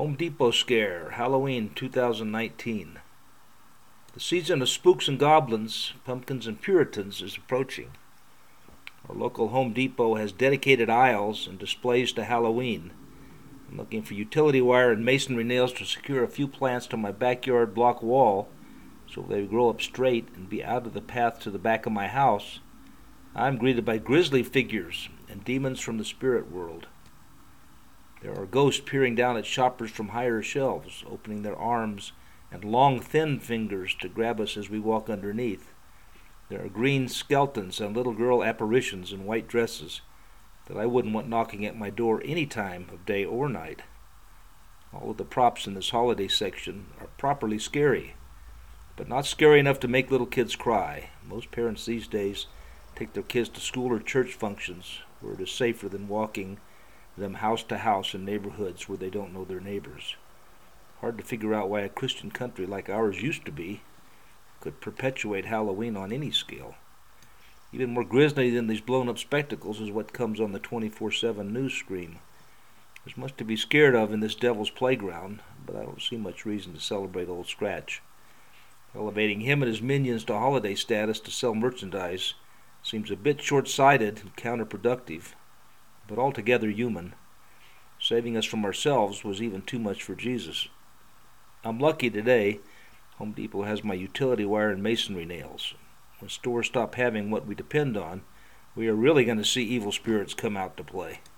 Home Depot Scare, Halloween 2019. The season of spooks and goblins, pumpkins and puritans is approaching. Our local Home Depot has dedicated aisles and displays to Halloween. I'm looking for utility wire and masonry nails to secure a few plants to my backyard block wall so they grow up straight and be out of the path to the back of my house. I'm greeted by grisly figures and demons from the spirit world. There are ghosts peering down at shoppers from higher shelves, opening their arms and long, thin fingers to grab us as we walk underneath. There are green skeletons and little girl apparitions in white dresses that I wouldn't want knocking at my door any time of day or night. All of the props in this holiday section are properly scary, but not scary enough to make little kids cry. Most parents these days take their kids to school or church functions where it is safer than walking them house to house in neighborhoods where they don't know their neighbors. Hard to figure out why a Christian country like ours used to be could perpetuate Halloween on any scale. Even more grisly than these blown-up spectacles is what comes on the 24/7 news screen. There's much to be scared of in this devil's playground, but I don't see much reason to celebrate Old Scratch. Elevating him and his minions to holiday status to sell merchandise seems a bit short-sighted and counterproductive, but altogether human. Saving us from ourselves was even too much for Jesus. I'm lucky today. Home Depot has my utility wire and masonry nails. When stores stop having what we depend on, we are really going to see evil spirits come out to play.